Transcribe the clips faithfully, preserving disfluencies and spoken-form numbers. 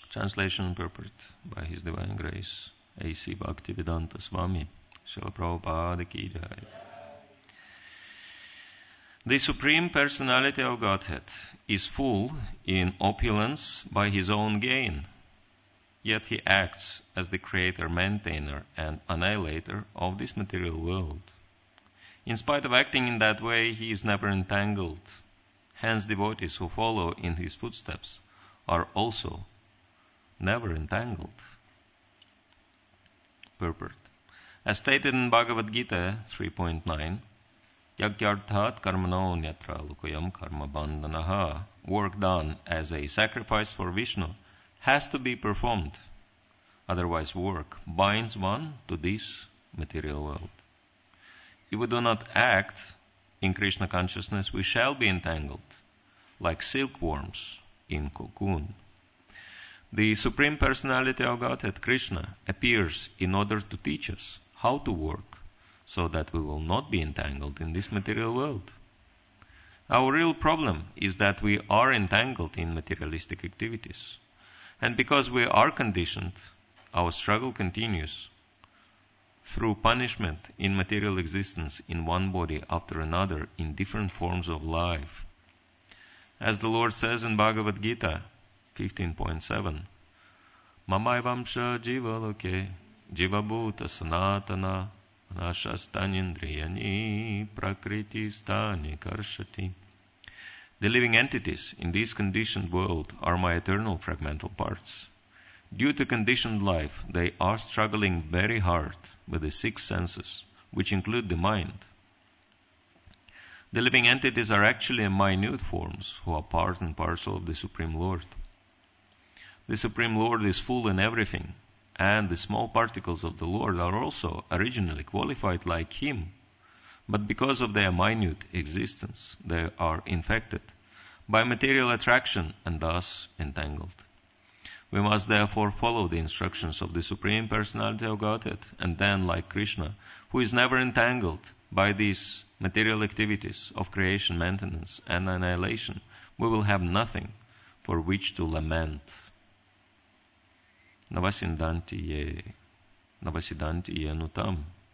Translation and purport by His Divine Grace, A C Bhaktivedanta Swami, Srila Prabhupada Ki Jai. The Supreme Personality of Godhead is full in opulence by His own gain, yet He acts as the creator, maintainer, and annihilator of this material world. In spite of acting in that way, He is never entangled. Hence, devotees who follow in His footsteps are also never entangled. Purport. As stated in Bhagavad Gita three point nine, Yagyarthat karmano nyatra lukayam karma bandhanaha, work done as a sacrifice for Vishnu has to be performed. Otherwise, work binds one to this material world. If we do not act in Krishna consciousness, we shall be entangled, like silkworms in cocoon. The Supreme Personality of Godhead, Krishna, appears in order to teach us how to work, so that we will not be entangled in this material world. Our real problem is that we are entangled in materialistic activities. And because we are conditioned, our struggle continues through punishment in material existence in one body after another in different forms of life. As the Lord says in Bhagavad Gita fifteen point seven, Mamaivamsha jiva loke jiva bhuta sanatana Nashastanyindriyani prakriti stani karshati. The living entities in this conditioned world are my eternal fragmental parts. Due to conditioned life, they are struggling very hard with the six senses, which include the mind. The living entities are actually minute forms who are part and parcel of the Supreme Lord. The Supreme Lord is full in everything, and the small particles of the Lord are also originally qualified like Him, but because of their minute existence, they are infected by material attraction and thus entangled. We must therefore follow the instructions of the Supreme Personality of Godhead, and then, like Krishna, who is never entangled by these material activities of creation, maintenance, and annihilation, we will have nothing for which to lament. Navasindanti ye, navasidanti ye nutam.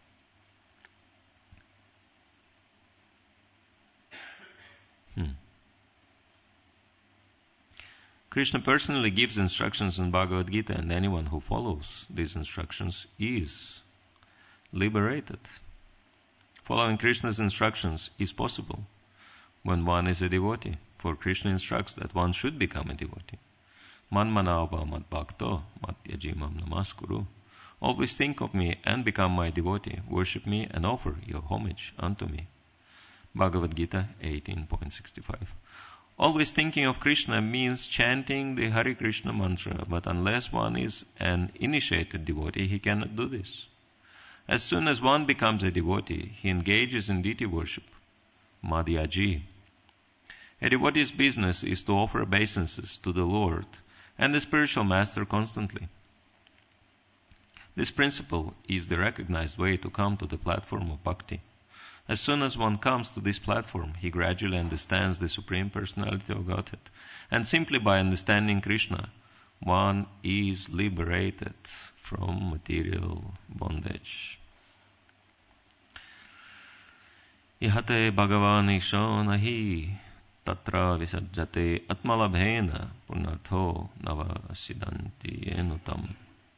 Hmm. Krishna personally gives instructions in Bhagavad Gita, and anyone who follows these instructions is liberated. Following Krishna's instructions is possible when one is a devotee, for Krishna instructs that one should become a devotee. Manmanava mad bhakto matyajimam namaskuru. Always think of me and become my devotee. Worship me and offer your homage unto me. Bhagavad Gita eighteen point sixty-five. Always thinking of Krishna means chanting the Hare Krishna mantra, but unless one is an initiated devotee, he cannot do this. As soon as one becomes a devotee, he engages in deity worship, madhyaji. A devotee's business is to offer obeisances to the Lord and the spiritual master constantly. This principle is the recognized way to come to the platform of bhakti. As soon as one comes to this platform, he gradually understands the Supreme Personality of Godhead. And simply by understanding Krishna, one is liberated from material bondage. Ihate Bhagavan Isho nahi tatra visajjate atmalabhena punartho navasidanti enutam.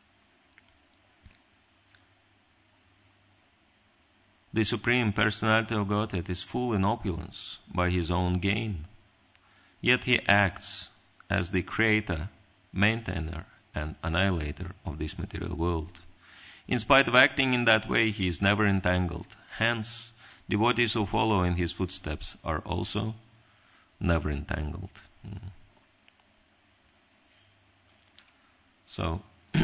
The Supreme Personality of Godhead is full in opulence by His own gain, yet He acts as the creator, maintainer, and annihilator of this material world. In spite of acting in that way, He is never entangled. Hence, devotees who follow in His footsteps are also never entangled. Mm. So,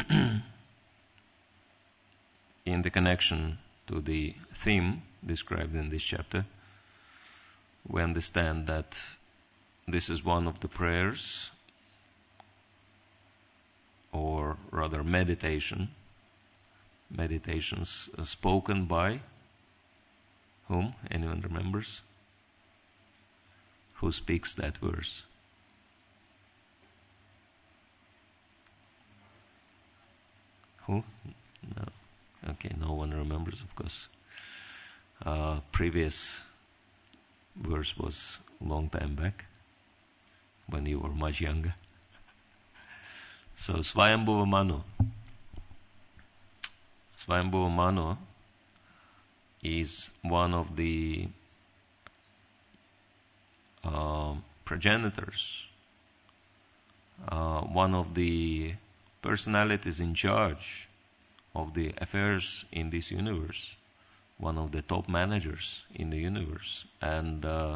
in the connection to the theme described in this chapter, we understand that this is one of the prayers, or rather meditation, meditations uh, spoken by whom? Anyone remembers? Who speaks that verse? Who? No. Okay, no one remembers, of course. Uh, previous verse was a long time back, when you were much younger. So, Swayambhuva Manu. Swayambhuva Manu is one of the uh, progenitors, uh, one of the personalities in charge of the affairs in this universe, one of the top managers in the universe. And uh,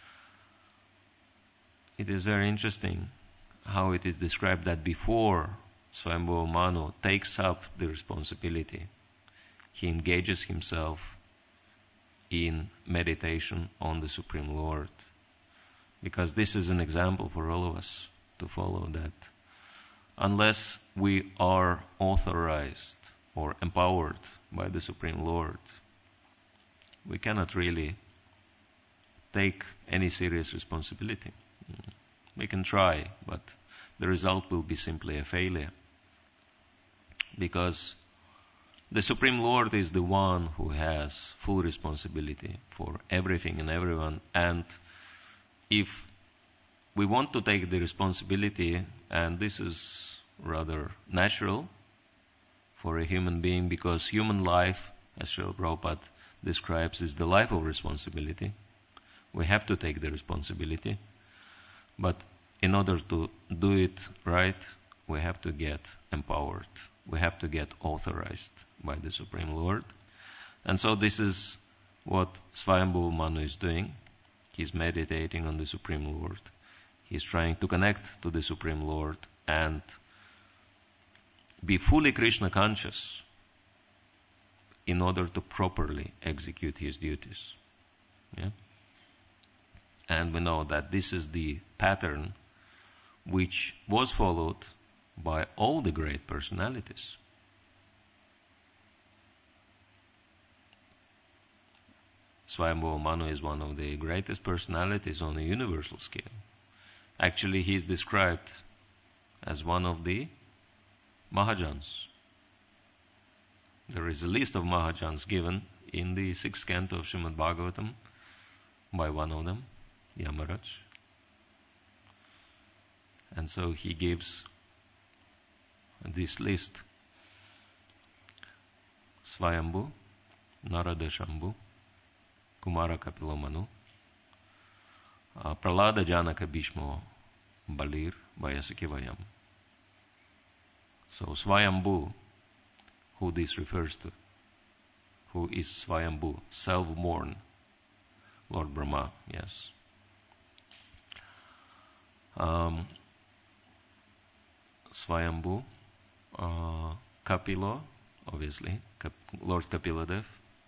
it is very interesting how it is described that before Swayambhuva Manu takes up the responsibility, he engages himself in meditation on the Supreme Lord. Because this is an example for all of us to follow, that unless we are authorized or empowered by the Supreme Lord, we cannot really take any serious responsibility. We can try, but the result will be simply a failure. Because the Supreme Lord is the one who has full responsibility for everything and everyone. And if we want to take the responsibility, and this is rather natural for a human being, because human life, as Srila Prabhupada describes, is the life of responsibility. We have to take the responsibility. But in order to do it right, we have to get empowered. We have to get authorized by the Supreme Lord. And so this is what Swayambhuva Manu is doing. He's meditating on the Supreme Lord. He's trying to connect to the Supreme Lord and be fully Krishna conscious in order to properly execute his duties. Yeah? And we know that this is the pattern which was followed by all the great personalities. Swayambhuva Manu is one of the greatest personalities on a universal scale. Actually, he is described as one of the Mahajans. There is a list of Mahajans given in the sixth canto of Srimad Bhagavatam by one of them, Yamaraj. And so he gives this list: Swayambhu, Narada Shambhu, Kumara Kapila Manu, uh, Pralada Janaka Bhishmo, Balir, Vayasaki Vayam. So Swayambhu, who this refers to, who is Swayambhu, self-born Lord Brahma, yes. Um, Swayambhu, uh, Kapila, obviously, Kap- Lord Kapiladev,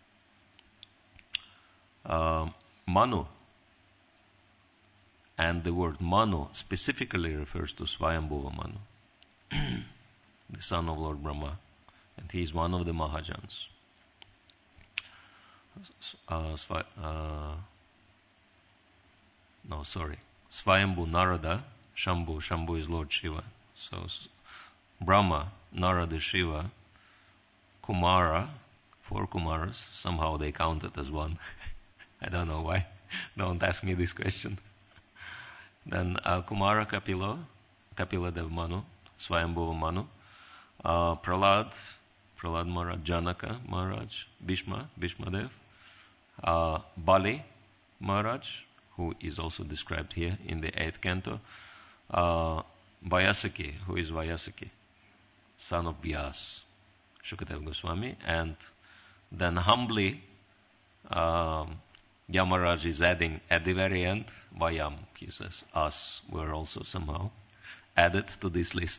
uh, Manu, and the word Manu specifically refers to Swayambhuva Manu, the son of Lord Brahma, and he is one of the Mahajans. Uh, Sva- uh, no, sorry. Swayambhu Narada, Shambhu, Shambhu is Lord Shiva. So Brahma, Narada, Shiva, Kumara, four Kumaras, somehow they counted as one. I don't know why. Don't ask me this question. Then uh, Kumara Kapila, Kapila Dev Manu, Swayambhuva Manu, uh, Pralad, Pralad Maharaj, Janaka Maharaj, Bhishma, Bhishma Dev, uh, Bali Maharaj, who is also described here in the eighth canto, uh, Vayasaki, who is Vayasaki, son of Vyas, Shukadeva Goswami, and then humbly um, Yamaraj is adding at the very end, Vayam, he says, us were also somehow added to this list.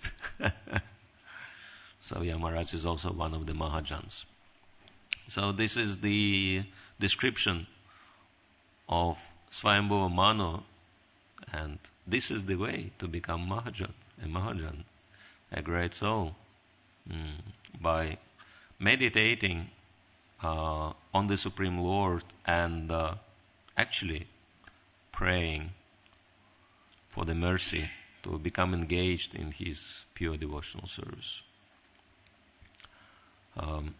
So Yamaraj is also one of the Mahajans. So this is the description of Swayambhuva Manu, and this is the way to become Mahajan, a Mahajan, a great soul, mm, by meditating uh, on the Supreme Lord and uh, actually praying for the mercy to become engaged in his pure devotional service. Um,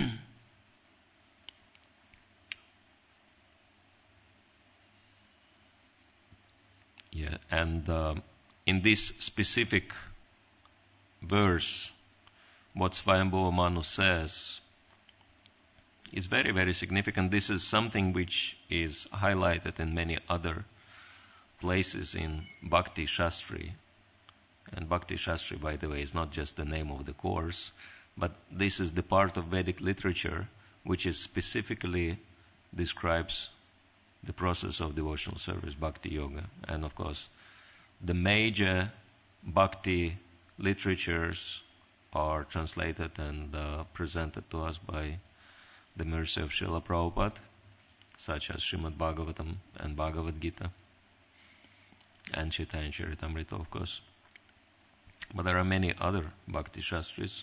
yeah, and uh, in this specific verse, what Swayambhuva Manu says is very, very significant. This is something which is highlighted in many other places in Bhakti Shastri. And Bhakti Shastri, by the way, is not just the name of the course, but this is the part of Vedic literature which is specifically describes the process of devotional service, Bhakti Yoga. And of course, the major Bhakti literatures are translated and uh, presented to us by the mercy of Srila Prabhupada, such as Srimad Bhagavatam and Bhagavad Gita, and Chaitanya Charitamrita, of course. But there are many other Bhakti Shastris.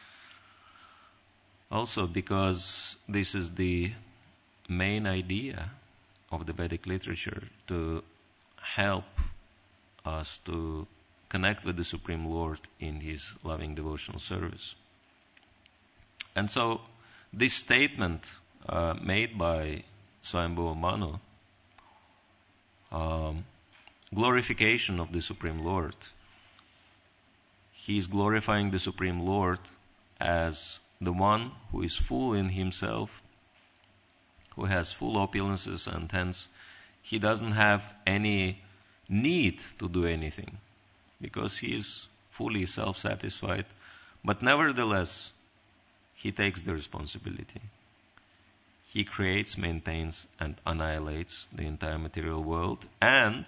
Also because this is the main idea of the Vedic literature, to help us to connect with the Supreme Lord in His loving devotional service. And so this statement uh, made by Swayambhuva Manu, um, glorification of the Supreme Lord, he is glorifying the Supreme Lord as the one who is full in himself, who has full opulences, and hence he doesn't have any need to do anything, because he is fully self-satisfied. But nevertheless, he takes the responsibility. He creates, maintains, and annihilates the entire material world, and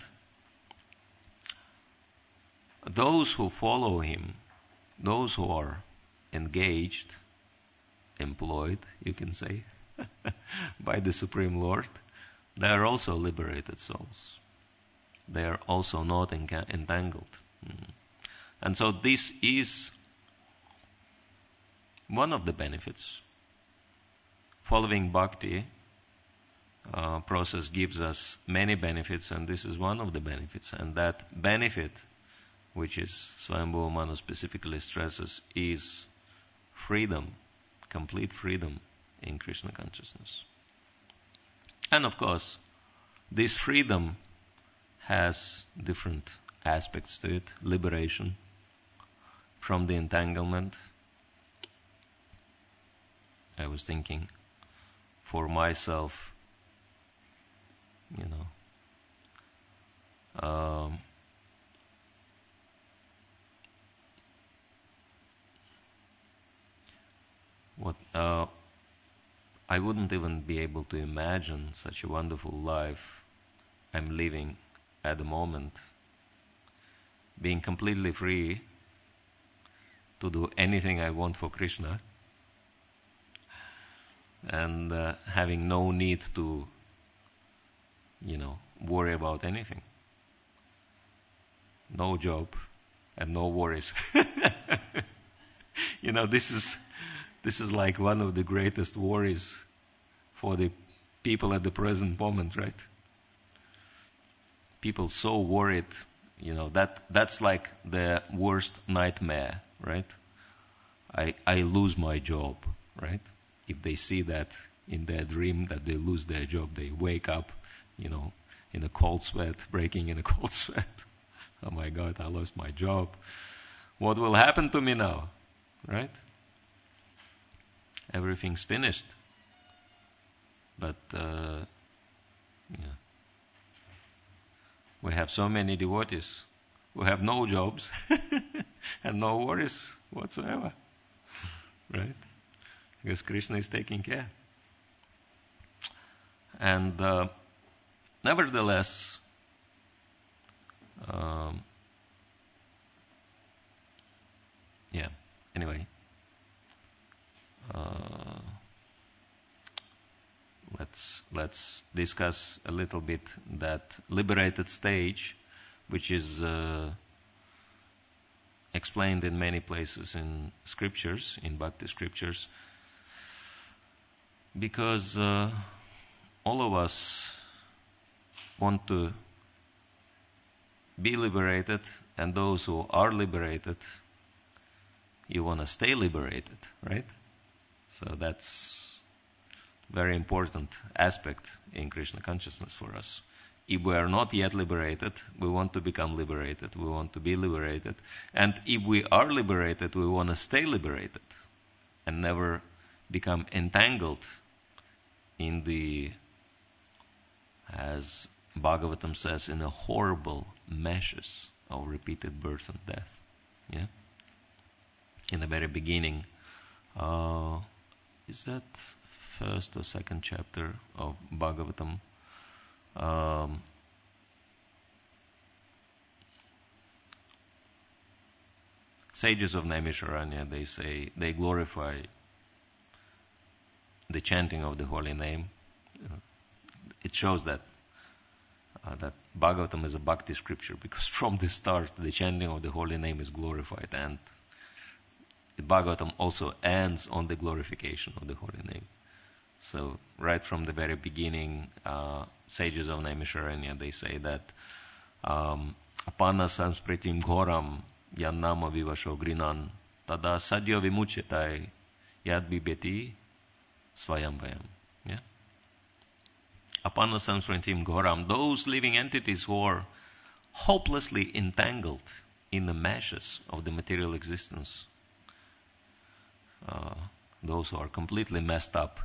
those who follow him, those who are engaged, employed, you can say, by the Supreme Lord, they are also liberated souls. They are also not enca- entangled. Mm. And so this is one of the benefits. Following Bhakti uh, process gives us many benefits, and this is one of the benefits. And that benefit, which is Swayambhuva Manu specifically stresses, is freedom, complete freedom in Krishna consciousness. And of course, this freedom has different aspects to it. Liberation from the entanglement. I was thinking for myself, you know, um, what uh, I wouldn't even be able to imagine such a wonderful life I'm living at the moment, being completely free to do anything I want for Krishna, and uh, having no need to, you know, worry about anything. No job and no worries. You know, this is this is like one of the greatest worries for the people at the present moment, right? People so worried, you know, that that's like the worst nightmare, right? I I lose my job, right? If they see that in their dream that they lose their job, they wake up, you know, in a cold sweat, breaking in a cold sweat. Oh my God, I lost my job. What will happen to me now, right? Everything's finished. But, uh, yeah. We have so many devotees who have no jobs and no worries whatsoever, right? Because Krishna is taking care. And uh, nevertheless, um, yeah, anyway, uh, let's let's discuss a little bit that liberated stage, which is uh, explained in many places in scriptures, in Bhakti scriptures, because uh, all of us want to be liberated, and those who are liberated, you want to stay liberated, right? So that's very important aspect in Krishna consciousness for us. If we are not yet liberated, we want to become liberated. We want to be liberated. And if we are liberated, we want to stay liberated and never become entangled in the, as Bhagavatam says, in the horrible meshes of repeated birth and death. Yeah. In the very beginning, uh, is that first or second chapter of Bhagavatam? Um, sages of Naimisharanya, they say, they glorify the chanting of the holy name. It shows that uh, that Bhagavatam is a bhakti scripture, because from the start the chanting of the holy name is glorified, and the Bhagavatam also ends on the glorification of the holy name. So right from the very beginning, uh, sages of Naimisharanya, they say that um, apana samspritim ghoram yannama vivasho grinan tada sadyo vimuchetai yad bibeti svayam vayam. Yeah? Apana samspritim ghoram, those living entities who are hopelessly entangled in the meshes of the material existence, uh, those who are completely messed up,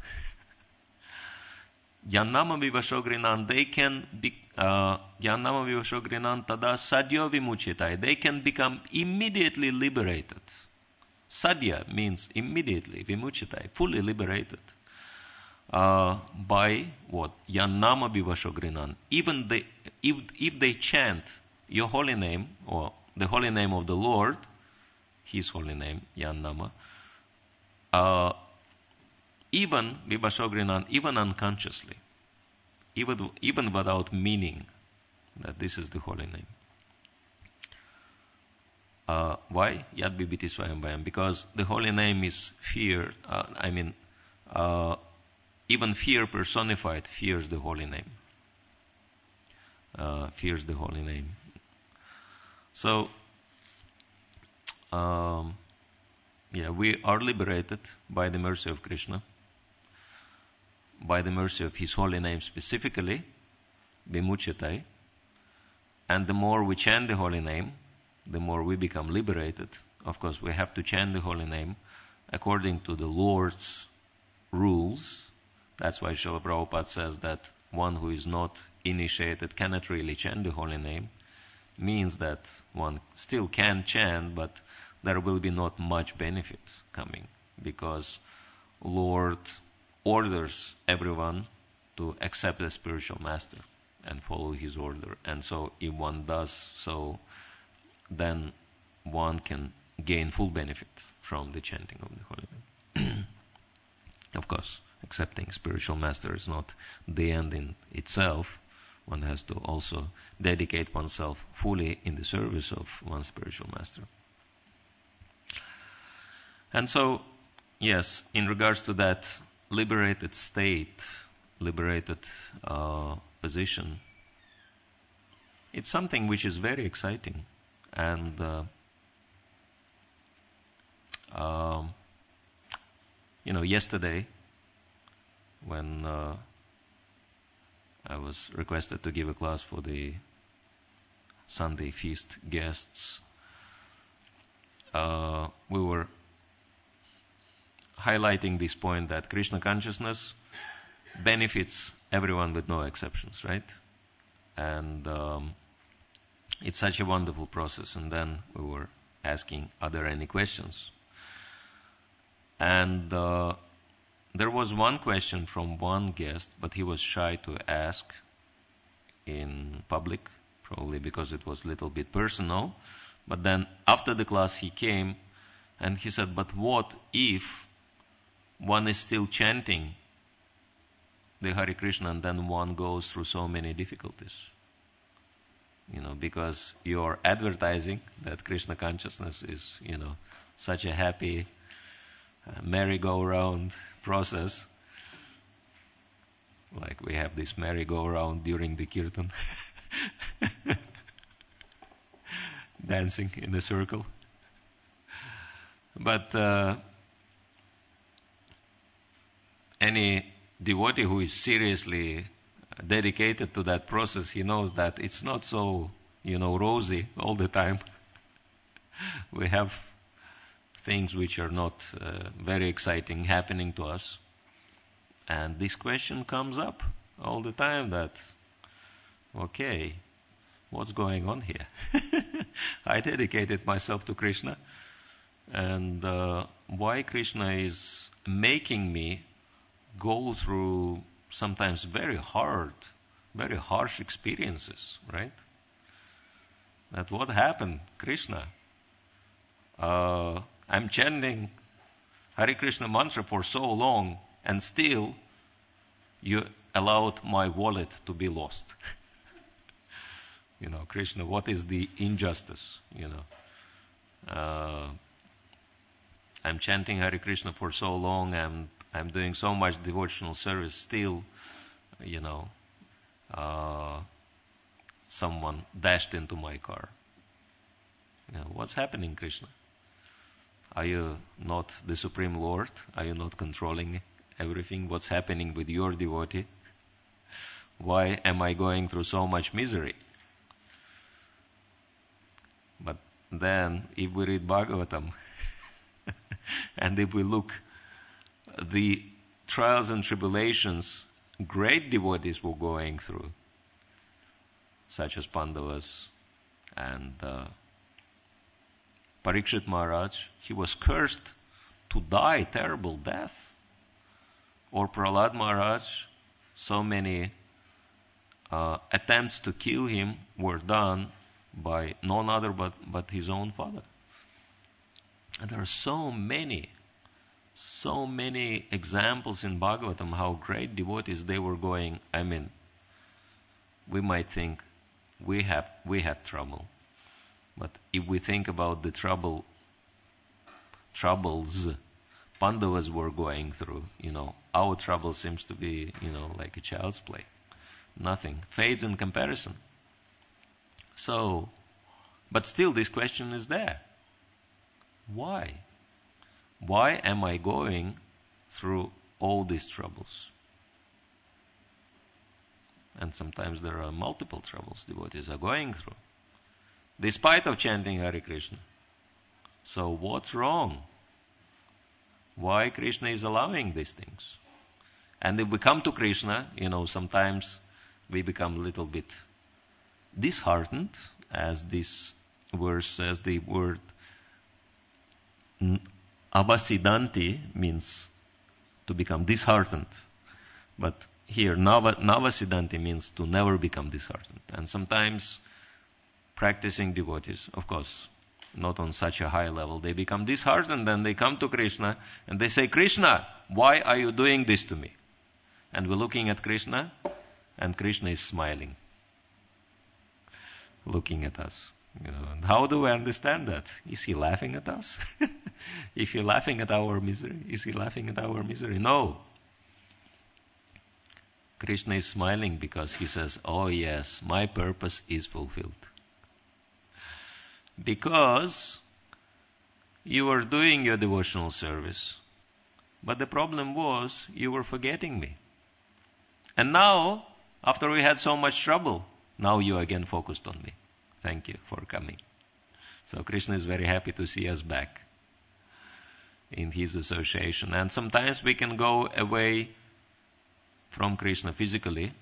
Yannama vivashogrinan, they can be, uh, Yannama vivashogrinan tada sadyo vimuchitai, they can become immediately liberated. Sadya means immediately, vimuchitai, fully liberated. Uh, by what? Yannama vivashogrinan. Even they, if, if they chant your holy name, or the holy name of the Lord, His holy name, Yannama, uh, even vivashogrinan, even unconsciously, even, even without meaning that this is the holy name. Uh, why? Yad bibiti swayam vayam. Because the holy name is fear, uh, I mean, uh, even fear personified fears the holy name. Uh, fears the holy name. So, um, yeah, we are liberated by the mercy of Krishna, by the mercy of His holy name specifically, vimuchetai. And the more we chant the holy name, the more we become liberated. Of course, we have to chant the holy name according to the Lord's rules. That's why Srila Prabhupada says that one who is not initiated cannot really chant the holy name. Means that one still can chant, but there will be not much benefit coming, because Lord orders everyone to accept the spiritual master and follow his order. And so if one does so, then one can gain full benefit from the chanting of the holy name. Of course, accepting spiritual master is not the end in itself. One has to also dedicate oneself fully in the service of one's spiritual master. And so, yes, in regards to that liberated state, liberated uh, position, it's something which is very exciting. And uh, um, you know, yesterday, when uh, I was requested to give a class for the Sunday feast guests, uh, we were highlighting this point that Krishna consciousness benefits everyone with no exceptions, right? And um, it's such a wonderful process. And then we were asking, are there any questions? And uh, there was one question from one guest, but he was shy to ask in public, probably because it was a little bit personal. But then after the class he came and he said, but what if one is still chanting the Hare Krishna and then one goes through so many difficulties? You know, because you're advertising that Krishna consciousness is, you know, such a happy uh, merry-go-round process. Like we have this merry-go-round during the kirtan. Dancing in a circle. But uh, any devotee who is seriously dedicated to that process, he knows that it's not so, you know, rosy all the time. We have things which are not uh, very exciting happening to us. And this question comes up all the time that, okay, what's going on here? I dedicated myself to Krishna, and uh, why Krishna is making me go through sometimes very hard, very harsh experiences, right? That what happened, Krishna? Uh, I'm chanting Hare Krishna mantra for so long, and still you allowed my wallet to be lost. You know, Krishna, what is the injustice? You know, uh, I'm chanting Hare Krishna for so long, and I'm doing so much devotional service, still, you know, uh, someone dashed into my car. You know, what's happening, Krishna? Are you not the Supreme Lord? Are you not controlling everything? What's happening with your devotee? Why am I going through so much misery? But then, if we read Bhagavatam, and if we look the trials and tribulations great devotees were going through, such as Pandavas and uh, Parikshit Maharaj, he was cursed to die terrible death. Or Prahlad Maharaj, so many uh, attempts to kill him were done by none other but, but his own father. And there are so many, so many examples in Bhagavatam how great devotees they were going. I mean, we might think we have we had trouble, but if we think about the trouble, troubles Pandavas were going through, you know, our trouble seems to be, you know, like a child's play. Nothing fades in comparison. So, but still this question is there. Why? Why am I going through all these troubles? And sometimes there are multiple troubles devotees are going through, despite of chanting Hare Krishna. So what's wrong? Why Krishna is allowing these things? And if we come to Krishna, you know, sometimes we become a little bit disheartened, as this verse says. The word avasidanti means to become disheartened. But here, nava, navasidanti means to never become disheartened. And sometimes practicing devotees, of course, not on such a high level, they become disheartened and they come to Krishna and they say, Krishna, why are you doing this to me? And we're looking at Krishna, and Krishna is smiling, looking at us. You know, and how do we understand that? Is he laughing at us? If he's laughing at our misery, is he laughing at our misery? No. Krishna is smiling because he says, oh yes, my purpose is fulfilled. Because you were doing your devotional service, but the problem was you were forgetting me. And now, after we had so much trouble, now you again focused on me. Thank you for coming. So Krishna is very happy to see us back in his association. And sometimes we can go away from Krishna physically,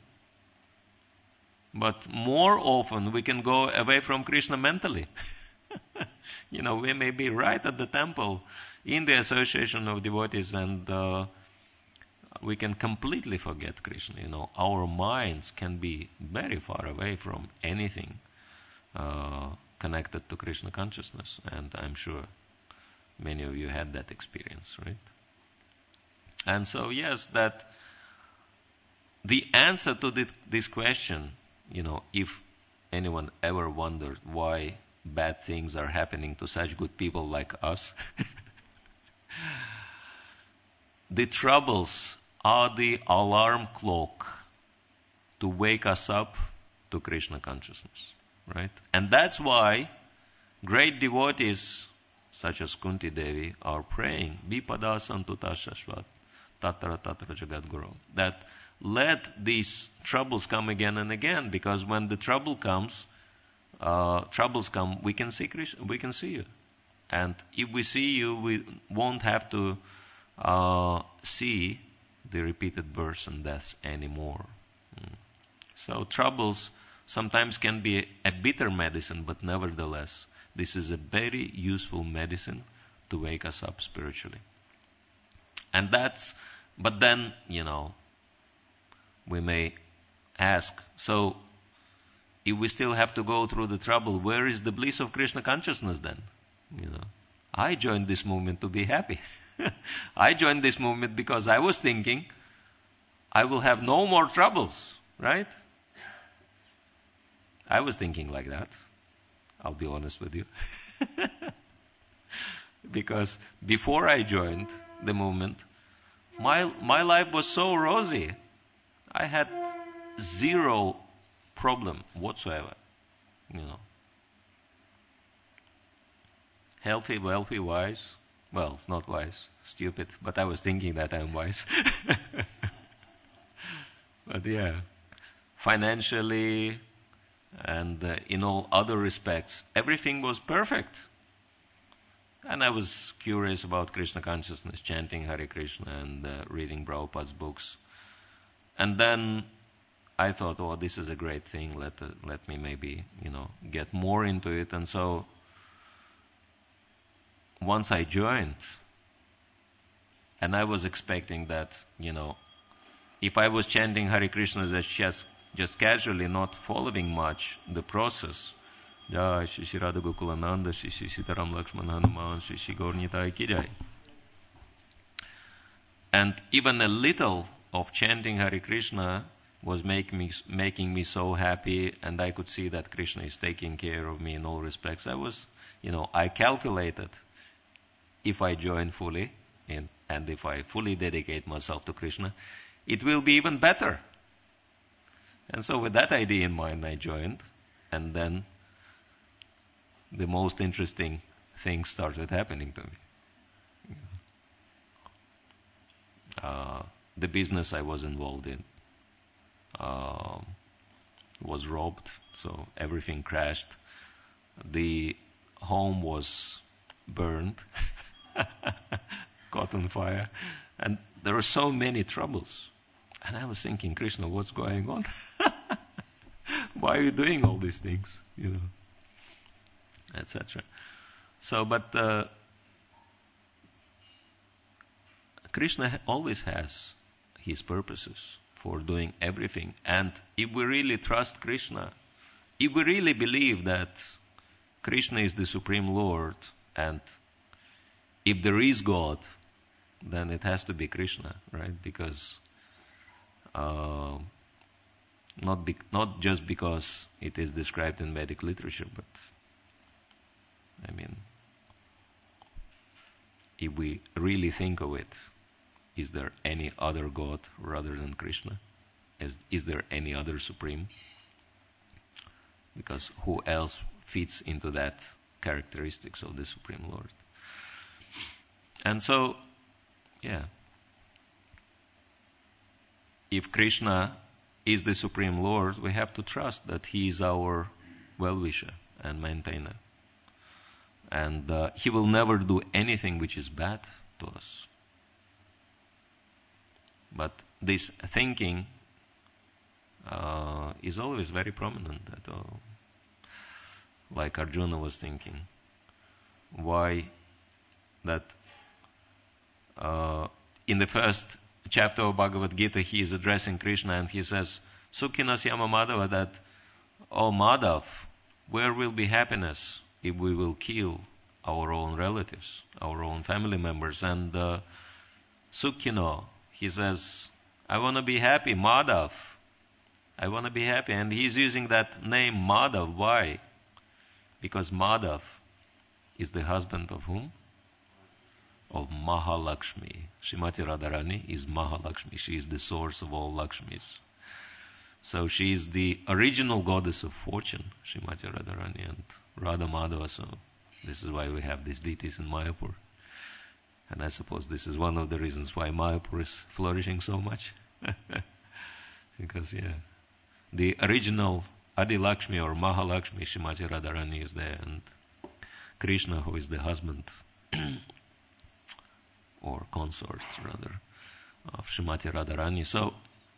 but more often we can go away from Krishna mentally. You know, we may be right at the temple in the association of devotees, and uh, we can completely forget Krishna. You know, our minds can be very far away from anything uh, connected to Krishna consciousness, and I'm sure many of you had that experience, right? And so, yes, that the answer to the, this question, you know, if anyone ever wondered why bad things are happening to such good people like us, the troubles are the alarm clock to wake us up to Krishna consciousness, right? And that's why great devotees such as Kunti Devi are praying, Vipada Santuta Shashvat, Tatra Tatra Jagat Guru. That let these troubles come again and again, because when the trouble comes, uh, troubles come, we can see Krishna, we can see you. And if we see you, we won't have to uh, see the repeated births and deaths anymore. Mm. So troubles sometimes can be a, a bitter medicine, but nevertheless, this is a very useful medicine to wake us up spiritually. And that's, but then, you know, we may ask, so if we still have to go through the trouble, where is the bliss of Krishna consciousness then? You know, I joined this movement to be happy. I joined this movement because I was thinking I will have no more troubles, right? I was thinking like that. I'll be honest with you. Because before I joined the movement, my my life was so rosy. I had zero problem whatsoever, you know. Healthy, wealthy, wise. Well, not wise, stupid, but I was thinking that I'm wise. But yeah, financially and uh, in all other respects, everything was perfect. And I was curious about Krishna consciousness, chanting Hare Krishna and uh, reading Prabhupada's books. And then I thought, oh, this is a great thing. Let uh, let me maybe, you know, get more into it. And so once I joined, and I was expecting that, you know, if I was chanting Hare Krishna just, just casually, not following much the process, Jai Shri Shri Radha Gokulananda, Shri Shri Sitaram Lakshman Hanuman, Shri Shri Gaur Nitai Ki Jai. And even a little of chanting Hare Krishna was make me, making me so happy, and I could see that Krishna is taking care of me in all respects. I was, you know, I calculated if I join fully, in, and if I fully dedicate myself to Krishna, it will be even better. And so with that idea in mind, I joined, and then the most interesting things started happening to me. Uh, the business I was involved in uh, was robbed, so everything crashed. The home was burned, caught on fire, and there were so many troubles. And I was thinking, Krishna, what's going on? Why are you doing all these things? You know, et cetera. So, but uh, Krishna always has his purposes for doing everything. And if we really trust Krishna, if we really believe that Krishna is the Supreme Lord, and if there is God, then it has to be Krishna, right? Because uh, not be, not just because it is described in Vedic literature, but I mean, if we really think of it, is there any other God rather than Krishna? Is, is there any other Supreme? Because who else fits into that characteristics of the Supreme Lord? And so, yeah, if Krishna is the Supreme Lord, we have to trust that He is our well-wisher and maintainer. And uh, He will never do anything which is bad to us. But this thinking uh, is always very prominent. That, oh, like Arjuna was thinking, why that uh, in the first chapter of Bhagavad Gita, he is addressing Krishna and he says, Sukhinas Yama Madhava, that, oh Madhav, where will be happiness if we will kill our own relatives, our own family members? And uh, Sukhino, he says, I want to be happy, Madhav. I want to be happy. And he's using that name Madhav. Why? Because Madhav is the husband of whom? Of Mahalakshmi. Srimati Radharani is Mahalakshmi. She is the source of all Lakshmis. So she is the original goddess of fortune, Srimati Radharani, and Radha Madhava. So this is why we have these deities in Mayapur. And I suppose this is one of the reasons why Mayapur is flourishing so much. Because, yeah, the original Adi Lakshmi or Mahalakshmi, Shrimati Radharani, is there, and Krishna, who is the husband or consort, rather, of Shrimati Radharani. So,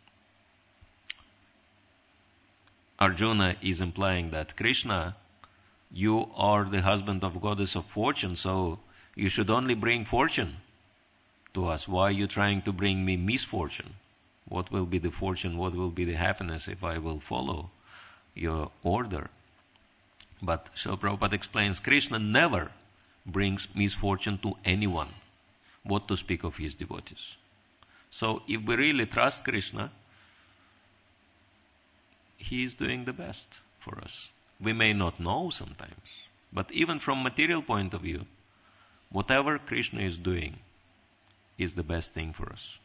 Arjuna is implying that Krishna, you are the husband of goddess of fortune, so you should only bring fortune to us. Why are you trying to bring me misfortune? What will be the fortune, what will be the happiness if I will follow your order? But Srila Prabhupada explains, Krishna never brings misfortune to anyone, what to speak of his devotees. So if we really trust Krishna, he is doing the best for us. We may not know sometimes, but even from material point of view, whatever Krishna is doing is the best thing for us.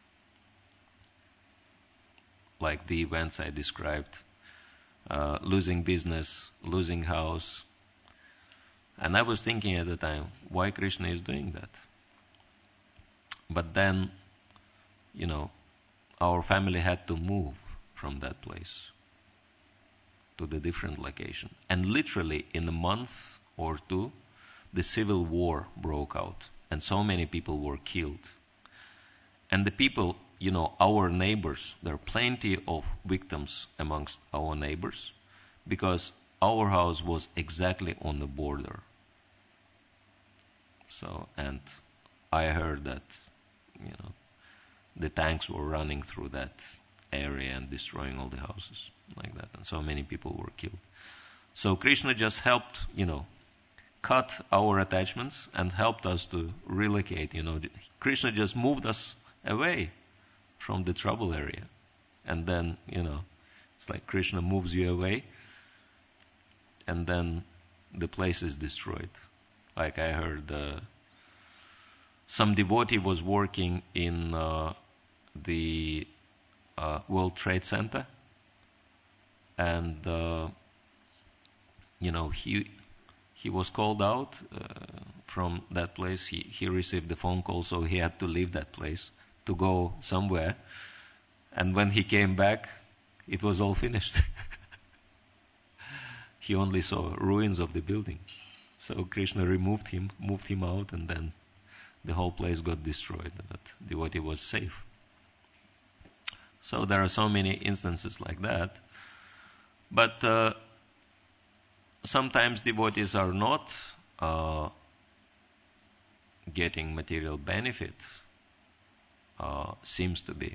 Like the events I described, uh, losing business, losing house. And I was thinking at the time, why Krishna is doing that? But then, you know, our family had to move from that place to the different location. And literally in a month or two, the civil war broke out. And so many people were killed. And the people, you know, our neighbors, there are plenty of victims amongst our neighbors because our house was exactly on the border. So, and I heard that, you know, the tanks were running through that area and destroying all the houses like that. And so many people were killed. So Krishna just helped, you know, cut our attachments and helped us to relocate, you know. Krishna just moved us away from the trouble area. And then, you know, it's like Krishna moves you away and then the place is destroyed. Like I heard uh, some devotee was working in uh, the uh, World Trade Center and, uh, you know, he he was called out uh, from that place. He, he received the phone call, so he had to leave that place to go somewhere. And when he came back, it was all finished. He only saw ruins of the building. So Krishna removed him, moved him out, and then the whole place got destroyed. But devotee was safe. So there are so many instances like that. But uh, sometimes devotees are not uh, getting material benefit. Uh, seems to be.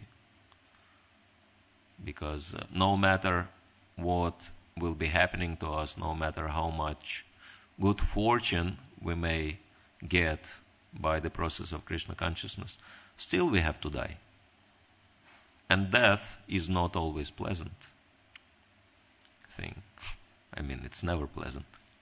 Because uh, no matter what will be happening to us, no matter how much good fortune we may get by the process of Krishna consciousness, still we have to die. And death is not always pleasant thing. I mean, it's never pleasant.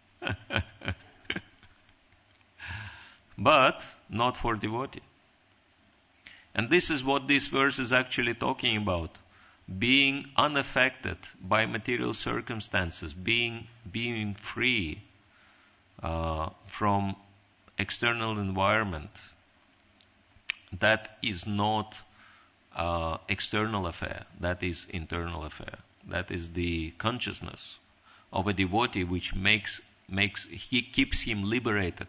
But not for devotee. And this is what this verse is actually talking about. Being unaffected by material circumstances, being being free uh, from external environment. That is not uh, external affair. That is internal affair. That is the consciousness of a devotee which makes makes he keeps him liberated.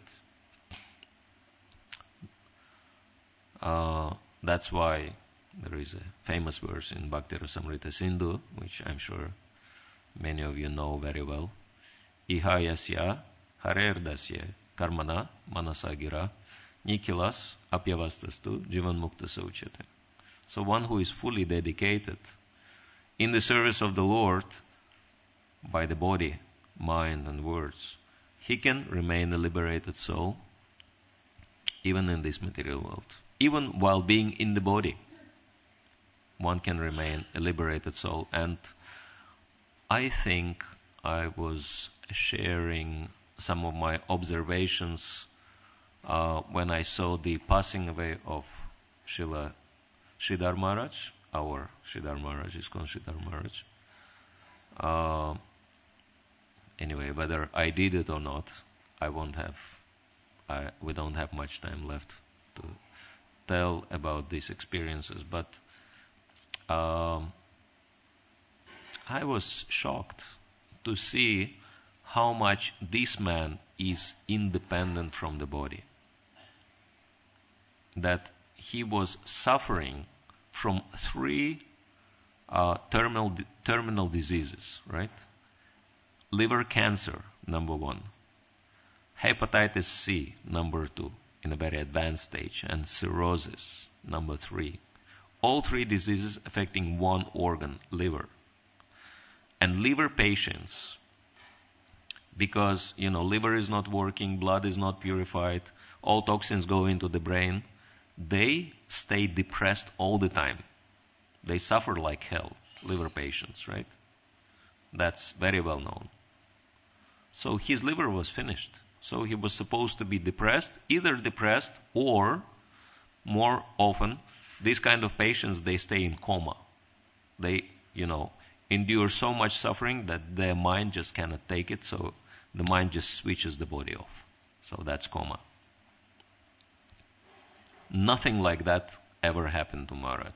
Uh, that's why there is a famous verse in Bhakti Rasamrita Sindhu, which I'm sure many of you know very well. Iha yasya harerdasya karmana manasagira nikilas apyavastastu jivan mukta sauchate. So one who is fully dedicated in the service of the Lord by the body, mind and words, he can remain a liberated soul even in this material world. Even while being in the body, one can remain a liberated soul. And I think I was sharing some of my observations uh, when I saw the passing away of Srila Sridhar Maharaj. Our Sridhar Maharaj is called Sridhar Maharaj. Uh, anyway, whether I did it or not, I won't have, I, we don't have much time left to tell about these experiences, but um, I was shocked to see how much this man is independent from the body. That he was suffering from three uh, terminal terminal diseases, right? Liver cancer, number one. Hepatitis C, number two, in a very advanced stage. And cirrhosis, number three. All three diseases affecting one organ, liver. And liver patients, because, you know, liver is not working, blood is not purified, all toxins go into the brain, they stay depressed all the time. They suffer like hell, liver patients, right? That's very well known. So his liver was finished. So he was supposed to be depressed, either depressed or, more often, these kind of patients, they stay in coma. They, you know, endure so much suffering that their mind just cannot take it, so the mind just switches the body off. So that's coma. Nothing like that ever happened to Maharaj.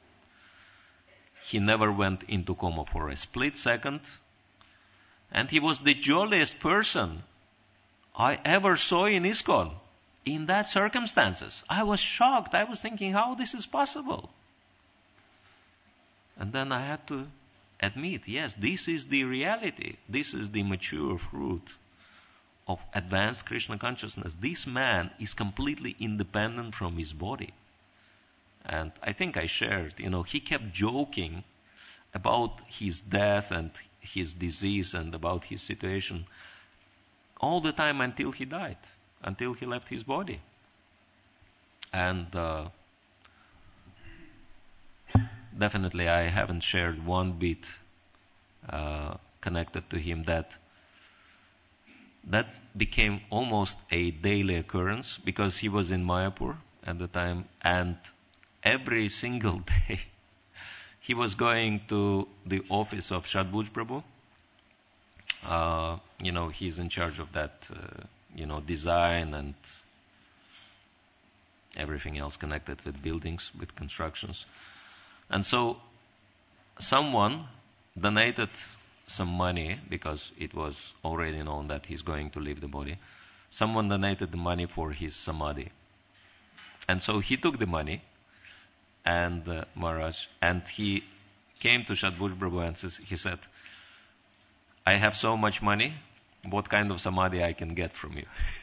He never went into coma for a split second, and he was the jolliest person I ever saw in ISKCON. In that circumstances, I was shocked. I was thinking how this is possible. And then I had to admit, yes, this is the reality. This is the mature fruit of advanced Krishna consciousness. This man is completely independent from his body. And I think I shared, you know, he kept joking about his death and his disease and about his situation all the time until he died, until he left his body. And uh, definitely I haven't shared one bit uh, connected to him. That that became almost a daily occurrence because he was in Mayapur at the time, and every single day he was going to the office of Shadbhuj Prabhu. Uh, you know, he's in charge of that, uh, you know, design and everything else connected with buildings, with constructions. And so someone donated some money, because it was already known that he's going to leave the body. Someone donated the money for his samadhi. And so he took the money, and uh, Maharaj, and he came to Shadbhuj Prabhu and says, he said, I have so much money, what kind of samadhi I can get from you?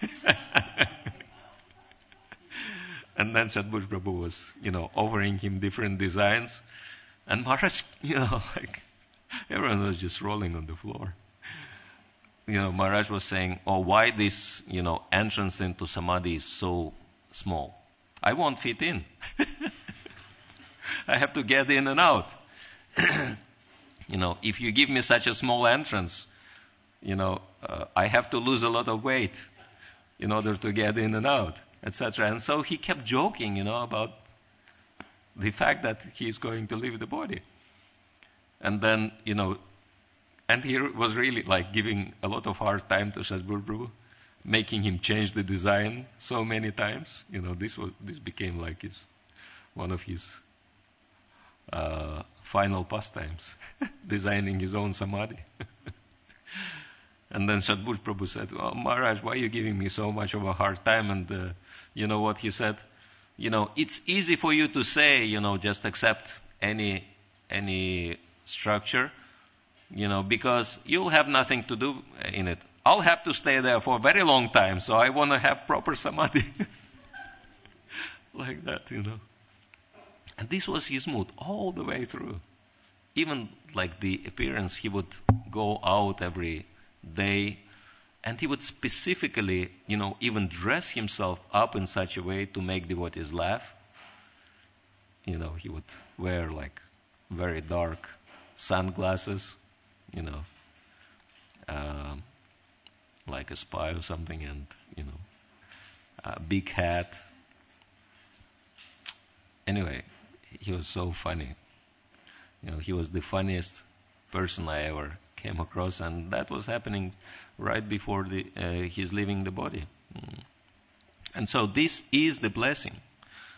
And then Shadbhuj Prabhu was, you know, offering him different designs. And Maharaj, you know, like, everyone was just rolling on the floor. You know, Maharaj was saying, oh, why this, you know, entrance into samadhi is so small? I won't fit in. I have to get in and out. You know, if you give me such a small entrance, you know, uh, I have to lose a lot of weight in order to get in and out, et cetera. And so he kept joking, you know, about the fact that he's going to leave the body. And then, you know, and he was really like giving a lot of hard time to Shadbhuj Prabhu, making him change the design so many times. You know, this was this became like his one of his uh, final pastimes, designing his own samadhi. And then Shadbhuj Prabhu said, oh, Maharaj, why are you giving me so much of a hard time? And uh, you know what he said? You know, it's easy for you to say, you know, just accept any any structure, you know, because you'll have nothing to do in it. I'll have to stay there for a very long time, so I want to have proper samadhi. Like that, you know. And this was his mood all the way through. Even like the appearance, he would go out every day, and he would specifically, you know, even dress himself up in such a way to make devotees laugh. You know, he would wear like very dark sunglasses, you know, um, like a spy or something, and, you know, a big hat. Anyway, he was so funny. You know, he was the funniest person I ever came across, and that was happening right before the, uh, he's leaving the body. Mm. And so this is the blessing.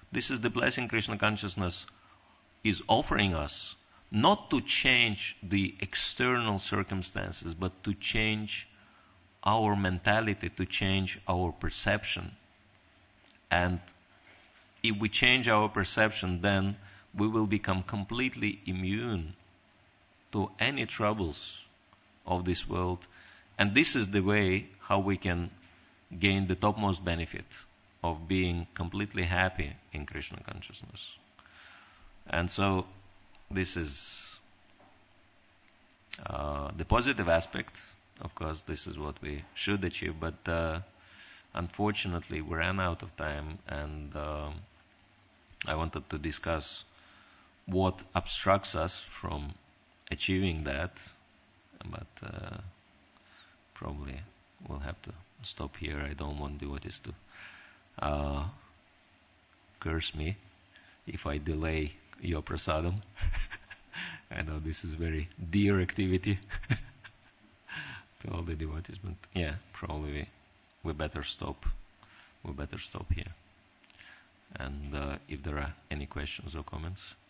This is the blessing Krishna consciousness is offering us, not to change the external circumstances, but to change our mentality, to change our perception. And if we change our perception, then we will become completely immune to any troubles of this world. And this is the way how we can gain the topmost benefit of being completely happy in Krishna consciousness. And so this is uh, the positive aspect. Of course, this is what we should achieve, but uh, unfortunately we ran out of time, and uh, I wanted to discuss what obstructs us from achieving that, but uh, probably we'll have to stop here. I don't want devotees to uh, curse me if I delay your prasadam. I know this is very dear activity to all the devotees, but yeah, probably we, we better stop. We better stop here. And uh, if there are any questions or comments.